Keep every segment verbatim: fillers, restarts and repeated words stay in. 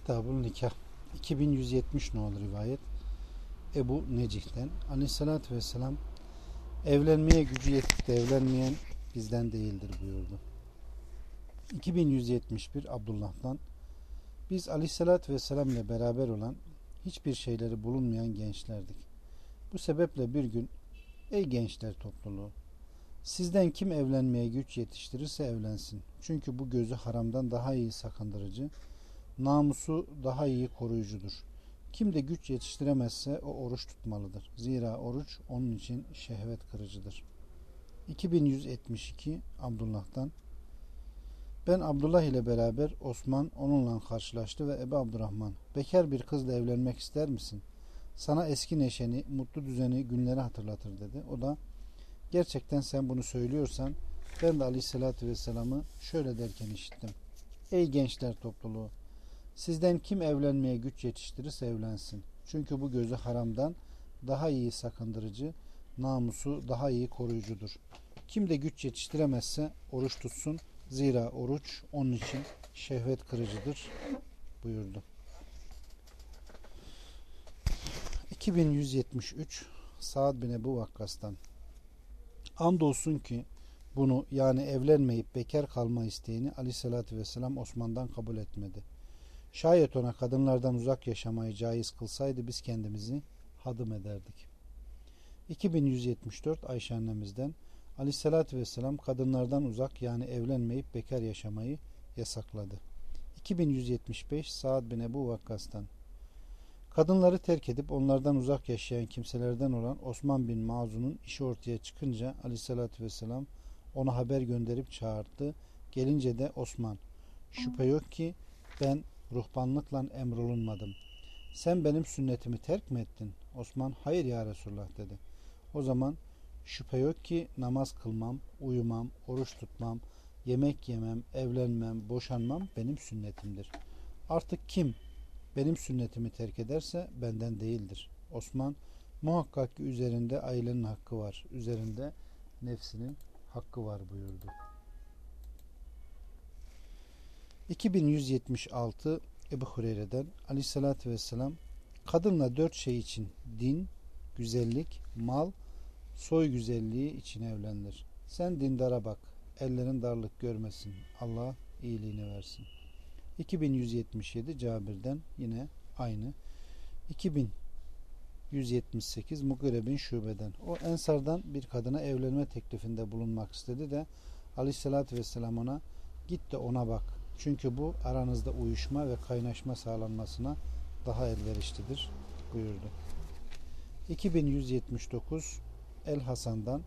Kitab-ı Nikah iki bin yüz yetmiş nolu rivayet Ebu Necih'ten Aleyhisselatü Vesselam evlenmeye gücü yetip de evlenmeyen bizden değildir buyurdu. iki bin yüz yetmiş bir Abdullah'tan biz Aleyhisselatü Vesselam ile beraber olan hiçbir şeyleri bulunmayan gençlerdik. Bu sebeple bir gün ey gençler topluluğu, sizden kim evlenmeye güç yetiştirirse evlensin. Çünkü bu gözü haramdan daha iyi sakındırıcı, namusu daha iyi koruyucudur. Kim de güç yetiştiremezse o oruç tutmalıdır. Zira oruç onun için şehvet kırıcıdır. iki bin yüz yetmiş iki Abdullah'tan ben Abdullah ile beraber Osman onunla karşılaştı ve Ebu Abdurrahman, bekar bir kızla evlenmek ister misin? Sana eski neşeni, mutlu düzeni, günleri hatırlatır dedi. O da gerçekten sen bunu söylüyorsan ben de Aleyhisselatü Vesselam'ı şöyle derken işittim. Ey gençler topluluğu, sizden kim evlenmeye güç yetiştirirse evlensin. Çünkü bu gözü haramdan daha iyi sakındırıcı, namusu daha iyi koruyucudur. Kim de güç yetiştiremezse oruç tutsun. Zira oruç onun için şehvet kırıcıdır buyurdu. iki bin yüz yetmiş üç Sa'd bin Ebu Vakkas'tan andolsun ki bunu yani evlenmeyip bekar kalma isteğini Aleyhisselatü Vesselam Osman'dan kabul etmedi. Şayet ona kadınlardan uzak yaşamayı caiz kılsaydı biz kendimizi hadım ederdik. iki bin yüz yetmiş dört Ayşe annemizden Aleyhisselatü Vesselam kadınlardan uzak yani evlenmeyip bekar yaşamayı yasakladı. iki bin yüz yetmiş beş Sa'd bin Ebu Vakkas'tan kadınları terk edip onlardan uzak yaşayan kimselerden olan Osman bin Mazun'un işi ortaya çıkınca Aleyhisselatü Vesselam ona haber gönderip çağırdı. Gelince de Osman, şüphe yok ki ben ruhbanlıkla emrolunmadım. Sen benim sünnetimi terk mi ettin? Osman, hayır ya Resulullah dedi. O zaman şüphe yok ki namaz kılmam, uyumam, oruç tutmam, yemek yemem, evlenmem, boşanmam benim sünnetimdir. Artık kim benim sünnetimi terk ederse benden değildir. Osman, muhakkak ki üzerinde ailenin hakkı var, üzerinde nefsinin hakkı var buyurdu. iki bin yüz yetmiş altı Ebu Hureyre'den Aleyhisselatü Vesselam kadınla dört şey için din, güzellik, mal, soy güzelliği için evlenir. Sen dindara bak, ellerin darlık görmesin, Allah iyiliğini versin. iki bin yüz yetmiş yedi Cabir'den yine aynı. iki bin yüz yetmiş sekiz Mugire bin Şube'den. O Ensar'dan bir kadına evlenme teklifinde bulunmak istedi de Aleyhisselatü Vesselam ona git de ona bak. Çünkü bu aranızda uyuşma ve kaynaşma sağlanmasına daha elverişlidir buyurdu. iki bin yüz yetmiş dokuz El Hasan'dan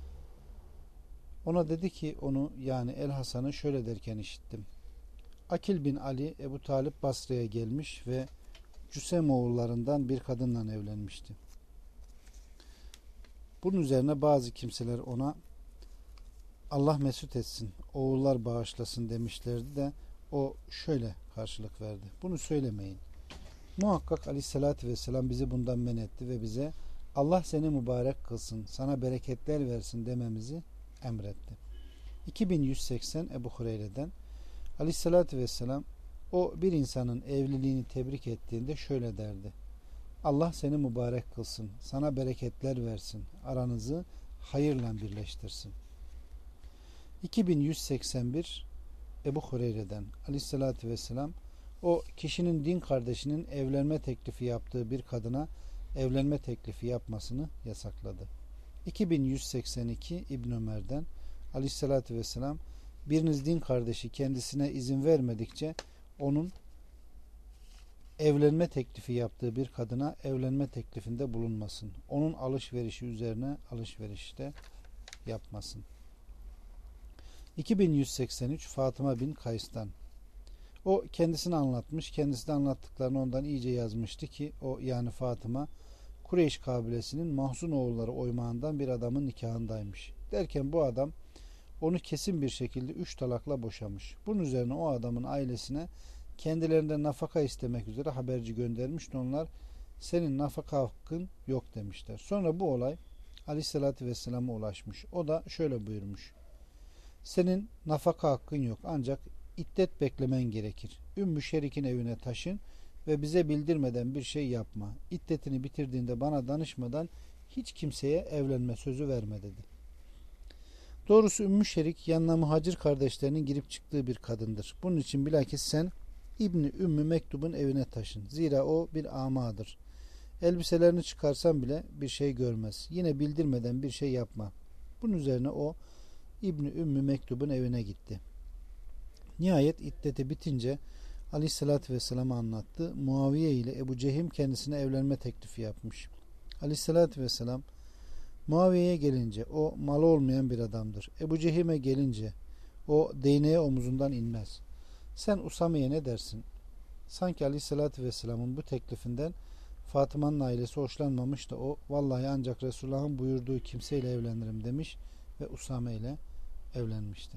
ona dedi ki onu yani El Hasan'ı şöyle derken işittim. Akil bin Ali Ebu Talip Basra'ya gelmiş ve Cüsem oğullarından bir kadınla evlenmişti. Bunun üzerine bazı kimseler ona Allah mesut etsin, oğullar bağışlasın demişlerdi de o şöyle karşılık verdi. Bunu söylemeyin. Muhakkak Aleyhisselatü Vesselam bizi bundan men etti ve bize Allah seni mübarek kılsın, sana bereketler versin dememizi emretti. iki bin yüz seksen Ebu Hureyre'den Aleyhisselatü Vesselam o bir insanın evliliğini tebrik ettiğinde şöyle derdi. Allah seni mübarek kılsın, sana bereketler versin, aranızı hayırla birleştirsin. iki bin yüz seksen bir Ebu Hureyre'den Aleyhisselatü Vesselam o kişinin din kardeşinin evlenme teklifi yaptığı bir kadına evlenme teklifi yapmasını yasakladı. iki bin yüz seksen iki İbn Ömer'den Aleyhisselatü Vesselam biriniz din kardeşi kendisine izin vermedikçe onun evlenme teklifi yaptığı bir kadına evlenme teklifinde bulunmasın. Onun alışverişi üzerine alışverişte yapmasın. iki bin yüz seksen üç Fatıma bin Kays'tan o kendisini anlatmış, kendisi de anlattıklarını ondan iyice yazmıştı ki o yani Fatıma Kureyş kabilesinin Mahzun oğulları oymağından bir adamın nikahındaymış. Derken bu adam onu kesin bir şekilde üç talakla boşamış. Bunun üzerine o adamın ailesine kendilerinden nafaka istemek üzere haberci göndermiş. Onlar senin nafaka hakkın yok demişler. Sonra bu olay Aleyhisselatü Vesselam'a ulaşmış. O da şöyle buyurmuş. Senin nafaka hakkın yok ancak İddet beklemen gerekir. Ümmü Şerik'in evine taşın ve bize bildirmeden bir şey yapma. İddetini bitirdiğinde bana danışmadan hiç kimseye evlenme sözü verme dedi. Doğrusu Ümmü Şerik yanına muhacir kardeşlerinin girip çıktığı bir kadındır. Bunun için bilakis sen İbni Ümmü Mektub'un evine taşın. Zira o bir amadır. Elbiselerini çıkarsan bile bir şey görmez. Yine bildirmeden bir şey yapma. Bunun üzerine o İbni Ümmü Mektub'un evine gitti. Nihayet iddeti bitince Aleyhisselatü Vesselam'a anlattı. Muaviye ile Ebu Cehim kendisine evlenme teklifi yapmış. Aleyhisselatü Vesselam Muaviye'ye gelince o malı olmayan bir adamdır. Ebu Cehim'e gelince o değneği omuzundan inmez. Sen Usame'ye ne dersin? Sanki Aleyhisselatü Vesselam'ın bu teklifinden Fatıma'nın ailesi hoşlanmamış da o vallahi ancak Resulullah'ın buyurduğu kimseyle evlenirim demiş ve Usame ile evlenmişti.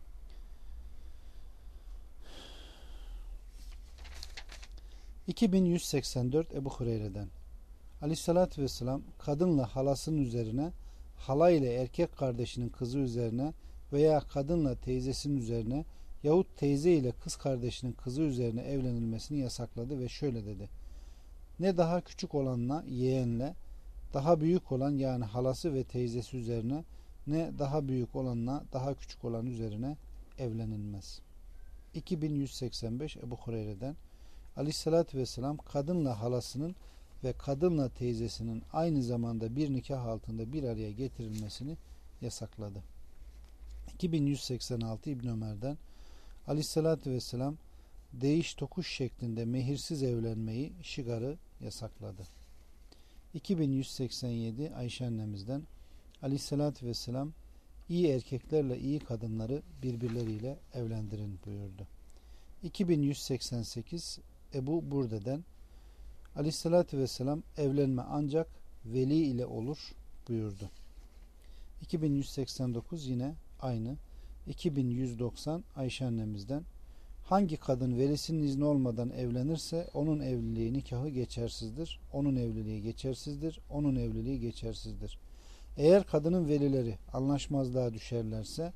iki bin yüz seksen dört Ebu Hureyre'den Aleyhisselatü Vesselam kadınla halasının üzerine, hala ile erkek kardeşinin kızı üzerine veya kadınla teyzesinin üzerine yahut teyze ile kız kardeşinin kızı üzerine evlenilmesini yasakladı ve şöyle dedi. Ne daha küçük olanla yeğenle, daha büyük olan yani halası ve teyzesi üzerine, ne daha büyük olanla daha küçük olan üzerine evlenilmez. iki bin yüz seksen beş Ebu Hureyre'den Aleyhisselatü Vesselam kadınla halasının ve kadınla teyzesinin aynı zamanda bir nikah altında bir araya getirilmesini yasakladı. iki bin yüz seksen altı İbn Ömer'den Aleyhisselatü Vesselam değiş tokuş şeklinde mehirsiz evlenmeyi, şigarı yasakladı. iki bin yüz seksen yedi Ayşe annemizden Aleyhisselatü Vesselam iyi erkeklerle iyi kadınları birbirleriyle evlendirin buyurdu. iki bin yüz seksen sekiz Ebu Burde'den Aleyhisselatü Vesselam evlenme ancak veli ile olur buyurdu. iki bin yüz seksen dokuz yine aynı. iki bin yüz doksan Ayşe annemizden hangi kadın velisinin izni olmadan evlenirse onun evliliği nikahı geçersizdir. Onun evliliği geçersizdir. Onun evliliği geçersizdir. Eğer kadının velileri anlaşmazlığa düşerlerse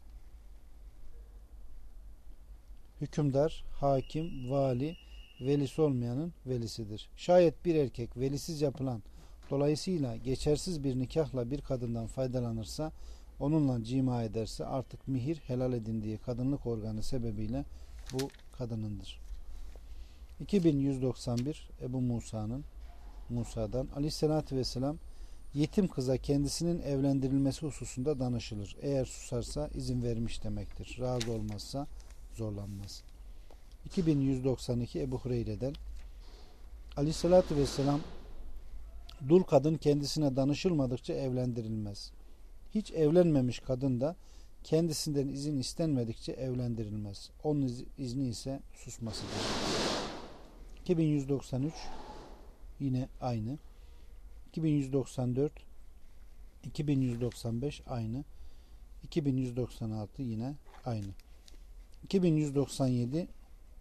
hükümdar, hakim, vali velisi olmayanın velisidir. Şayet bir erkek velisiz yapılan dolayısıyla geçersiz bir nikahla bir kadından faydalanırsa, onunla cima ederse artık mihir helal edindiği kadınlık organı sebebiyle bu kadınındır. iki bin yüz doksan bir Ebu Musa'nın Musa'dan Aleyhisselatü Vesselam yetim kıza kendisinin evlendirilmesi hususunda danışılır. Eğer susarsa izin vermiş demektir. Razı olmazsa zorlanmaz. iki bin yüz doksan iki Ebu Hureyre'den Aleyhisselatü Vesselam dul kadın kendisine danışılmadıkça evlendirilmez. Hiç evlenmemiş kadın da kendisinden izin istenmedikçe evlendirilmez. Onun izni ise susmasıdır. iki bin yüz doksan üç yine aynı. iki bin yüz doksan dört iki bin yüz doksan beş aynı. iki bin yüz doksan altı yine aynı. iki bin yüz doksan yedi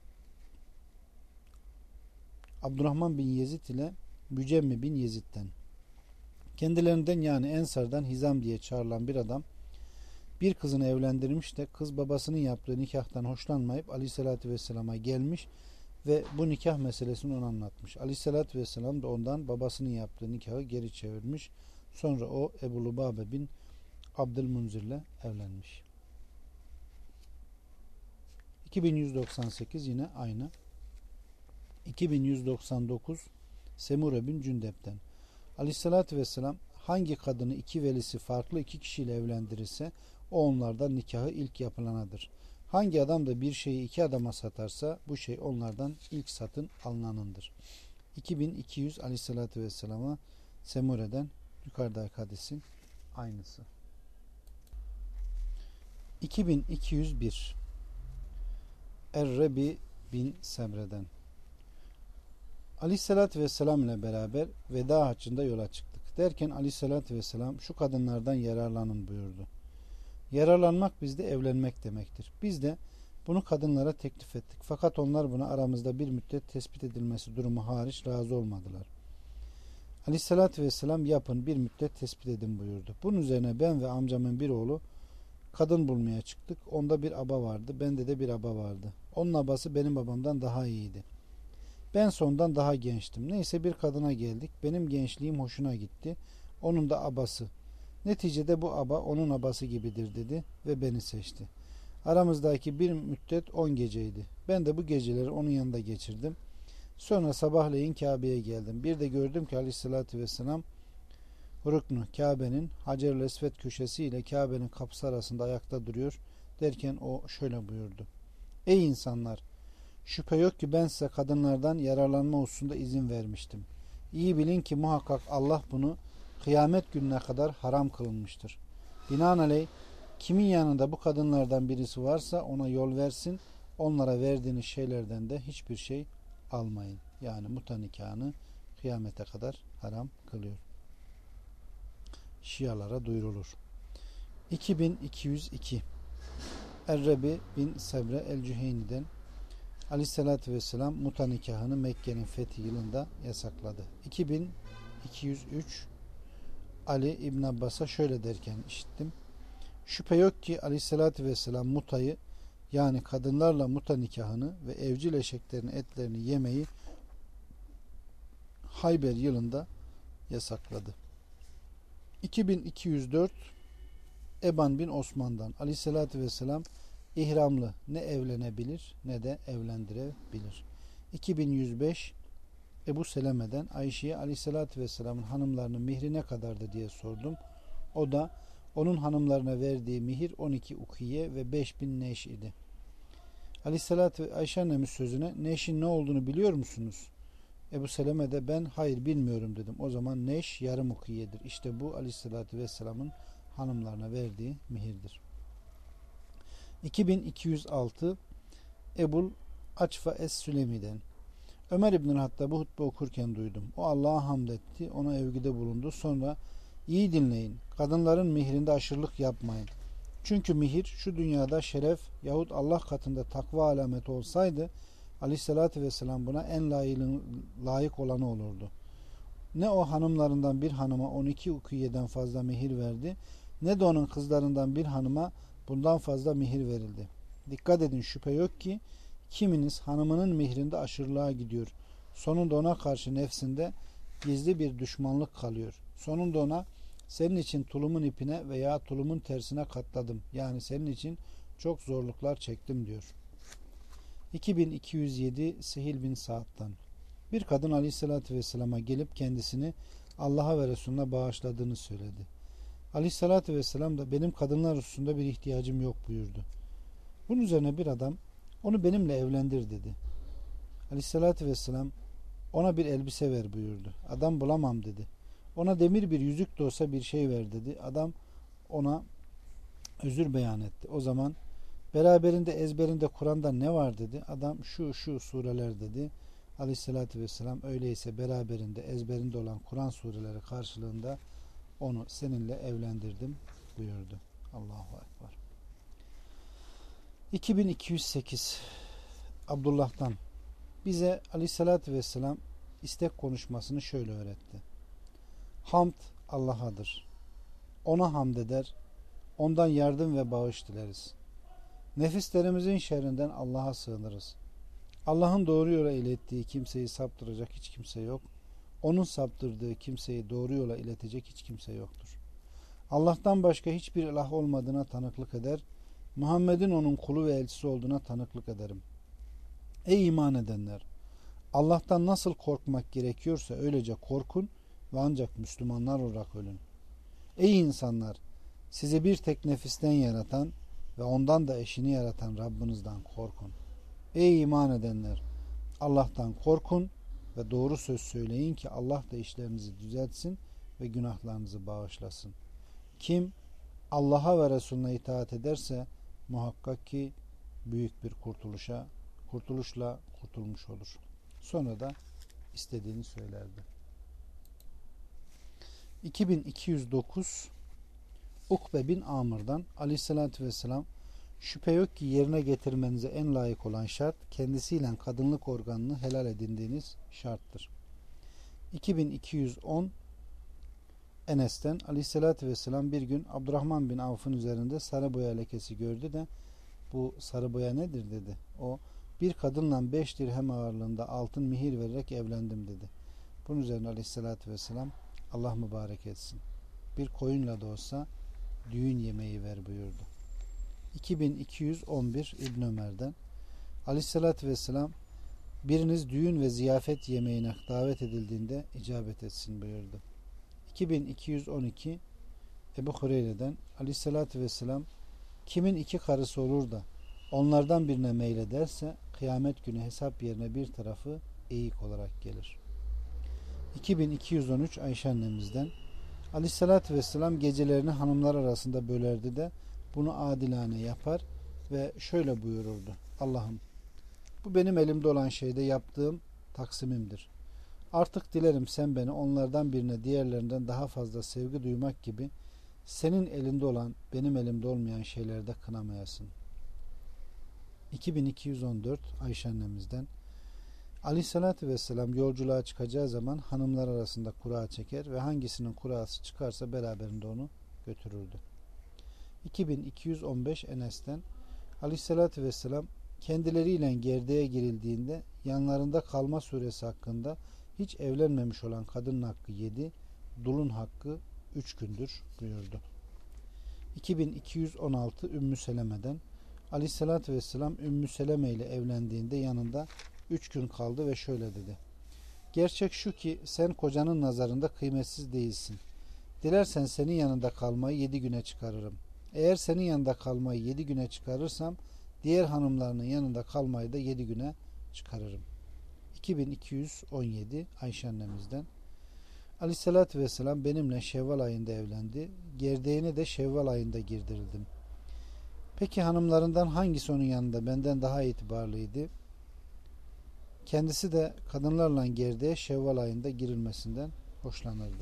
Abdurrahman bin Yezid ile Mücemmi bin Yezid'den. Kendilerinden yani Ensar'dan Hizam diye çağrılan bir adam bir kızını evlendirmiş de kız babasının yaptığı nikahtan hoşlanmayıp Aleyhisselatü Vesselam'a gelmiş ve bu nikah meselesini ona anlatmış. Aleyhisselatü Vesselam da ondan babasının yaptığı nikahı geri çevirmiş. Sonra o Ebu Lubabe bin Abdülmunzir ile evlenmiş. iki bin yüz doksan sekiz yine aynı. iki bin yüz doksan dokuz Semure bin Cündep'ten. Aleyhissalatü vesselam hangi kadını iki velisi farklı iki kişiyle evlendirirse o onlardan nikahı ilk yapılanadır. Hangi adam da bir şeyi iki adama satarsa bu şey onlardan ilk satın alınanındır. iki bin iki yüz Aleyhissalatü vesselama Semure'den yukarıdaki hadisin aynısı. iki bin iki yüz bir Er-Rebi bin Semre'den. Aleyhissalatü vesselam ile beraber veda haccında yola çıktık. Derken Aleyhissalatü vesselam şu kadınlardan yararlanın buyurdu. Yararlanmak bizde evlenmek demektir. Biz de bunu kadınlara teklif ettik. Fakat onlar buna aramızda bir müddet tespit edilmesi durumu hariç razı olmadılar. Aleyhissalatü vesselam yapın bir müddet tespit edin buyurdu. Bunun üzerine ben ve amcamın bir oğlu kadın bulmaya çıktık. Onda bir aba vardı. Bende de bir aba vardı. Onun abası benim babamdan daha iyiydi. Ben sondan daha gençtim. Neyse bir kadına geldik. Benim gençliğim hoşuna gitti. Onun da abası. Neticede bu aba onun abası gibidir dedi ve beni seçti. Aramızdaki bir müddet on geceydi. Ben de bu geceleri onun yanında geçirdim. Sonra sabahleyin Kabe'ye geldim. Bir de gördüm ki Aleyhisselatü Vesselam Ruknu Kabe'nin Hacer-ül Esved köşesi ile Kabe'nin kapısı arasında ayakta duruyor. Derken o şöyle buyurdu. Ey insanlar! Şüphe yok ki ben size kadınlardan yararlanma hususunda izin vermiştim. İyi bilin ki muhakkak Allah bunu kıyamet gününe kadar haram kılınmıştır. Binaenaleyh kimin yanında bu kadınlardan birisi varsa ona yol versin. Onlara verdiğiniz şeylerden de hiçbir şey almayın. Yani muta nikahını kıyamete kadar haram kılıyor. Şialara duyurulur. iki bin iki yüz iki Errebi bin Sebre el-Cüheyni'den Aleyhisselatü Vesselam muta nikahını Mekke'nin fethi yılında yasakladı. iki bin iki yüz üç Ali İbn Abbas'a şöyle derken işittim. Şüphe yok ki Aleyhisselatü Vesselam mutayı yani kadınlarla muta nikahını ve evcil eşeklerin etlerini yemeyi Hayber yılında yasakladı. iki bin iki yüz dört Eban bin Osman'dan Aleyhisselatü Vesselam ihramlı ne evlenebilir ne de evlendirebilir. iki bin yüz beş Ebu Seleme'den Ayşe'ye Aleyhisselatü Vesselam'ın hanımlarının mihri ne kadardı diye sordum. O da onun hanımlarına verdiği mihir on iki ukiye ve beş bin neş idi. Aleyhisselatü Ayşe annemiz sözüne neşin ne olduğunu biliyor musunuz? Ebu Seleme de ben hayır bilmiyorum dedim. O zaman neş yarım ukiyedir. İşte bu Aleyhisselatü Vesselam'ın hanımlarına verdiği mihirdir. iki bin iki yüz altı Ebul Açfa Es-Sülemi'den Ömer İbn-i Hattab'ı hutbe okurken duydum. O Allah'a hamd etti, ona övgüde bulundu. Sonra iyi dinleyin, kadınların mihrinde aşırılık yapmayın. Çünkü mihir şu dünyada şeref yahut Allah katında takva alameti olsaydı Aleyhisselatü Vesselam buna en layık olanı olurdu. Ne o hanımlarından bir hanıma on iki ukiyeden fazla mihir verdi, ne de onun kızlarından bir hanıma bundan fazla mihir verildi. Dikkat edin, şüphe yok ki kiminiz hanımının mihrinde aşırılığa gidiyor. Sonunda ona karşı nefsinde gizli bir düşmanlık kalıyor. Sonunda ona senin için tulumun ipine veya tulumun tersine katladım. Yani senin için çok zorluklar çektim diyor. iki bin iki yüz yedi Sehil bin Sa'd'dan bir kadın Aleyhisselatü Vesselam'a gelip kendisini Allah'a ve Resulüne bağışladığını söyledi. Aleyhisselatü Vesselam da benim kadınlar hususunda bir ihtiyacım yok buyurdu. Bunun üzerine bir adam onu benimle evlendir dedi. Aleyhisselatü Vesselam ona bir elbise ver buyurdu. Adam bulamam dedi. Ona demir bir yüzük de olsa bir şey ver dedi. Adam ona özür beyan etti. O zaman beraberinde ezberinde Kur'an'da ne var dedi. Adam şu şu sureler dedi. Aleyhisselatü Vesselam öyleyse beraberinde ezberinde olan Kur'an sureleri karşılığında onu seninle evlendirdim buyurdu. Allahu Ekber. iki bin iki yüz sekiz Abdullah'tan bize Aleyhisselatü Vesselam istek konuşmasını şöyle öğretti. Hamd Allah'adır. Ona hamd eder, ondan yardım ve bağış dileriz. Nefislerimizin şerrinden Allah'a sığınırız. Allah'ın doğru yola ilettiği kimseyi saptıracak hiç kimse yok. Onun saptırdığı kimseyi doğru yola iletecek hiç kimse yoktur. Allah'tan başka hiçbir ilah olmadığına tanıklık eder. Muhammed'in onun kulu ve elçisi olduğuna tanıklık ederim. Ey iman edenler! Allah'tan nasıl korkmak gerekiyorsa öylece korkun ve ancak Müslümanlar olarak ölün. Ey insanlar! Sizi bir tek nefisten yaratan ve ondan da eşini yaratan Rabbinizden korkun. Ey iman edenler! Allah'tan korkun ve doğru söz söyleyin ki Allah da işlerinizi düzeltsin ve günahlarınızı bağışlasın. Kim Allah'a ve Resulüne itaat ederse muhakkak ki büyük bir kurtuluşa, kurtuluşla kurtulmuş olur. Sonra da istediğini söylerdi. iki bin iki yüz dokuz Ukbe bin Amr'dan Aleyhisselatü Vesselam şüphe yok ki yerine getirmenize en layık olan şart kendisiyle kadınlık organını helal edindiğiniz şarttır. iki bin iki yüz on Enes'ten Aleyhisselatü Vesselam bir gün Abdurrahman bin Avf'ın üzerinde sarı boya lekesi gördü de bu sarı boya nedir dedi. O Bir kadınla beş dirhem ağırlığında altın mihir vererek evlendim dedi. Bunun üzerine aleyhissalatü vesselam Allah mübarek etsin. Bir koyunla da olsa düğün yemeği ver buyurdu. iki bin iki yüz on bir İbn Ömer'den aleyhissalatü vesselam biriniz düğün ve ziyafet yemeğine davet edildiğinde icabet etsin buyurdu. iki bin iki yüz on iki Ebu Hureyre'den aleyhissalatü vesselam kimin iki karısı olur da onlardan birine meylederse kıyamet günü hesap yerine bir tarafı eğik olarak gelir. iki bin iki yüz on üç Ayşe annemizden aleyhissalatü vesselam gecelerini hanımlar arasında bölerdi de bunu adilane yapar ve şöyle buyururdu. Allah'ım, bu benim elimde olan şeyde yaptığım taksimimdir. Artık dilerim sen beni onlardan birine diğerlerinden daha fazla sevgi duymak gibi senin elinde olan benim elimde olmayan şeylerde kınamayasın. iki bin iki yüz on dört Ayşe annemizden aleyhissalatü vesselam yolculuğa çıkacağı zaman hanımlar arasında kura çeker ve hangisinin kurası çıkarsa beraberinde onu götürürdü. iki bin iki yüz on beş Enes'ten aleyhissalatü vesselam kendileriyle gerdeğe girildiğinde yanlarında kalma suresi hakkında hiç evlenmemiş olan kadının hakkı yedi, dulun hakkı üç gündür buyurdu. iki bin iki yüz on altı Ümmü Seleme'den aleyhissalatü vesselam Ümmü Seleme ile evlendiğinde yanında üç gün kaldı ve şöyle dedi. Gerçek şu ki sen kocanın nazarında kıymetsiz değilsin. Dilersen senin yanında kalmayı yedi güne çıkarırım. Eğer senin yanında kalmayı yedi güne çıkarırsam diğer hanımlarının yanında kalmayı da yedi güne çıkarırım. iki bin iki yüz on yedi Ayşe annemizden aleyhissalatü vesselam benimle Şevval ayında evlendi. Gerdeğine de Şevval ayında girdirildim. Peki hanımlarından hangisi onun yanında benden daha itibarlıydı? Kendisi de kadınlarla gerdeğe Şevval ayında girilmesinden hoşlanırdı.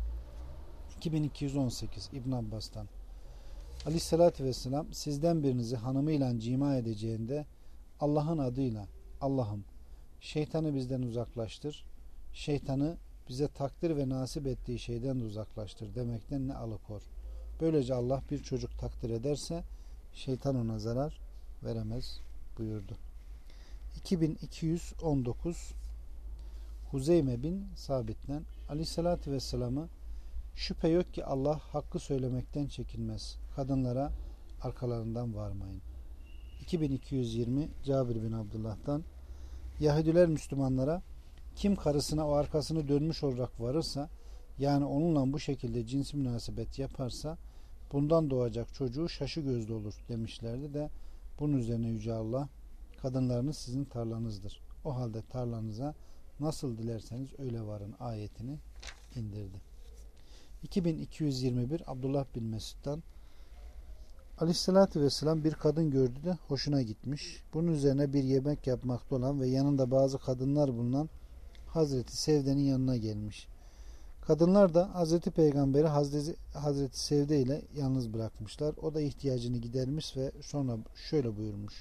iki bin iki yüz on sekiz İbn Abbas'tan aleyhissalatü vesselam sizden birinizi hanımıyla cima edeceğinde Allah'ın adıyla Allah'ım şeytanı bizden uzaklaştır, şeytanı bize takdir ve nasip ettiği şeyden de uzaklaştır demekten ne alıkor. Böylece Allah bir çocuk takdir ederse şeytan ona zarar veremez buyurdu. iki bin iki yüz on dokuz Huzeyme bin Sabit'ten aleyhissalatü vesselam'ı şüphe yok ki Allah hakkı söylemekten çekinmez. Kadınlara arkalarından varmayın. iki bin iki yüz yirmi Cabir bin Abdullah'tan Yahudiler Müslümanlara kim karısına o arkasını dönmüş olarak varırsa yani onunla bu şekilde cinsi münasebet yaparsa bundan doğacak çocuğu şaşı gözlü olur demişlerdi de bunun üzerine Yüce Allah kadınlarınız sizin tarlanızdır. O halde tarlanıza nasıl dilerseniz öyle varın ayetini indirdi. iki bin iki yüz yirmi bir Abdullah bin Mesud'dan aleyhissalatü vesselam bir kadın gördü de hoşuna gitmiş. Bunun üzerine bir yemek yapmakta olan ve yanında bazı kadınlar bulunan Hazreti Sevde'nin yanına gelmiş. Kadınlar da Hazreti Peygamber'i Hazreti, Hazreti Sevde ile yalnız bırakmışlar. O da ihtiyacını gidermiş ve sonra şöyle buyurmuş.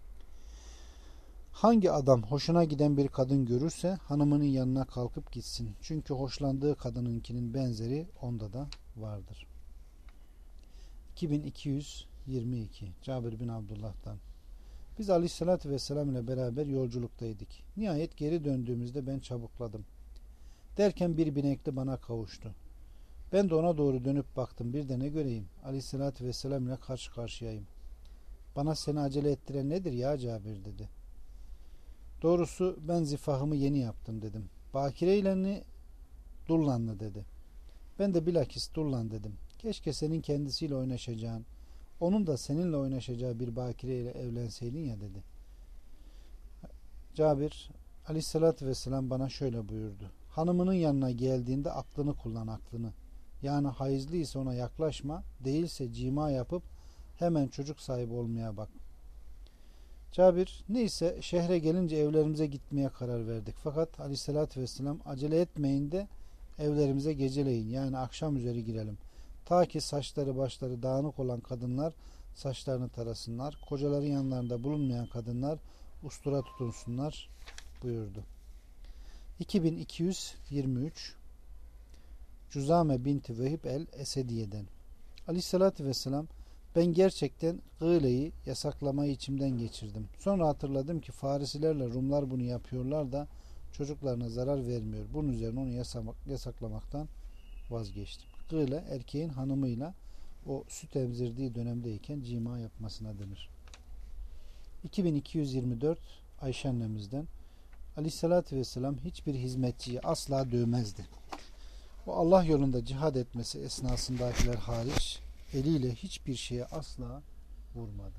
Hangi adam hoşuna giden bir kadın görürse hanımının yanına kalkıp gitsin. Çünkü hoşlandığı kadınınkinin benzeri onda da vardır. iki bin iki yüz yirmi iki Cabir bin Abdullah'tan biz aleyhissalatü vesselam ile beraber yolculuktaydık. Nihayet geri döndüğümüzde ben çabukladım. Derken bir binekli bana kavuştu. Ben de ona doğru dönüp baktım. Bir de ne göreyim? Aleyhissalatü vesselam ile karşı karşıyayım. Bana seni acele ettiren nedir ya Cabir dedi. Doğrusu ben zifahımı yeni yaptım dedim. Bakire ile mi dullanlı dedi. Ben de bilakis dullan dedim. Keşke senin kendisiyle oynaşacağın, onun da seninle oynaşacağı bir bakire ile evlenseydin ya dedi. Cabir aleyhissalatü vesselam bana şöyle buyurdu. Hanımının yanına geldiğinde aklını kullan aklını. Yani hayızlı ise ona yaklaşma, değilse cima yapıp hemen çocuk sahibi olmaya bak. Cabir neyse şehre gelince evlerimize gitmeye karar verdik. Fakat aleyhissalatü vesselam acele etmeyin de evlerimize geceleyin yani akşam üzeri girelim. Ta ki saçları başları dağınık olan kadınlar saçlarını tarasınlar. Kocaların yanlarında bulunmayan kadınlar ustura tutunsunlar buyurdu. iki bin iki yüz yirmi üç Cüzame binti Vehib el Esediye'den aleyhissalatü vesselam Ben gerçekten gıleyi yasaklamayı içimden geçirdim. Sonra hatırladım ki Farisilerle Rumlar bunu yapıyorlar da çocuklarına zarar vermiyor. Bunun üzerine onu yasaklamaktan vazgeçtim. Gıle erkeğin hanımıyla o süt emzirdiği dönemdeyken cima yapmasına denir. iki bin iki yüz yirmi dört Ayşe annemizden: Aleyhissalatü vesselam hiçbir hizmetçiyi asla dövmezdi. O Allah yolunda cihad etmesi esnasındakiler hariç eliyle hiçbir şeye asla vurmadı.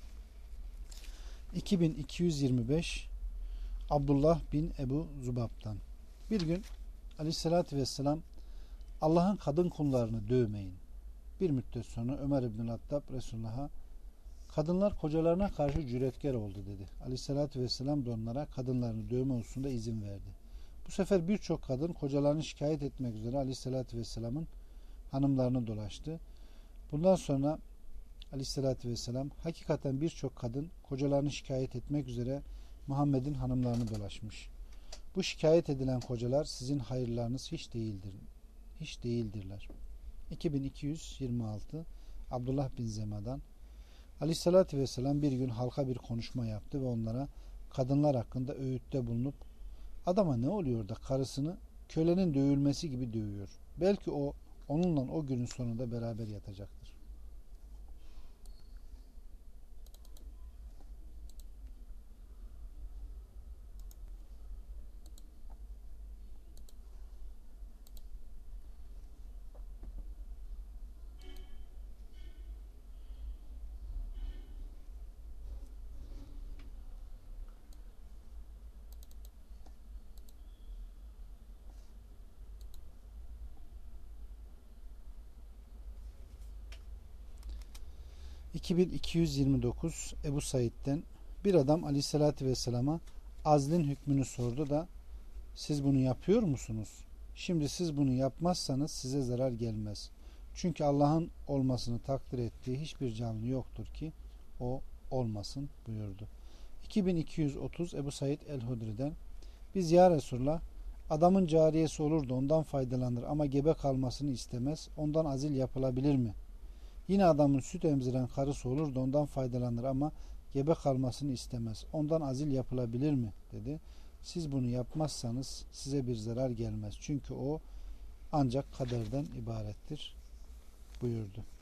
iki bin iki yüz yirmi beş Abdullah bin Ebu Zubab'dan: bir gün Aleyhissalatü vesselam Allah'ın kadın kullarını dövmeyin. Bir müddet sonra Ömer İbn-i Hattab Resulullah'a kadınlar kocalarına karşı cüretkar oldu dedi. Aleyhissalatü vesselam da onlara kadınlarını dövme hususunda izin verdi. Bu sefer birçok kadın kocalarını şikayet etmek üzere Aleyhissalatü vesselamın hanımlarını dolaştı. Bundan sonra Aleyhissalatü vesselam hakikaten birçok kadın kocalarını şikayet etmek üzere Muhammed'in hanımlarını dolaşmış. Bu şikayet edilen kocalar sizin hayırlarınız hiç değildir. Hiç değildirler. iki bin iki yüz yirmi altı Abdullah bin Zema'dan: Aleyhissalatü vesselam bir gün halka bir konuşma yaptı ve onlara kadınlar hakkında öğütte bulunup adama ne oluyor da karısını kölenin dövülmesi gibi dövüyor. Belki o onunla o günün sonunda beraber yatacaktır. iki bin iki yüz yirmi dokuz Ebu Said'den: bir adam Aleyhisselatü Vesselam'a azlin hükmünü sordu da siz bunu yapıyor musunuz? Şimdi siz bunu yapmazsanız size zarar gelmez. Çünkü Allah'ın olmasını takdir ettiği hiçbir canlı yoktur ki o olmasın buyurdu. iki bin iki yüz otuz Ebu Said el-Hudri'den: biz ya Resulullah adamın cariyesi olur da ondan faydalanır ama gebe kalmasını istemez. Ondan azil yapılabilir mi? Yine adamın süt emziren karısı olur da ondan faydalanır ama gebe kalmasını istemez. Ondan azil yapılabilir mi? Dedi. Siz bunu yapmazsanız size bir zarar gelmez. Çünkü o ancak kaderden ibarettir buyurdu.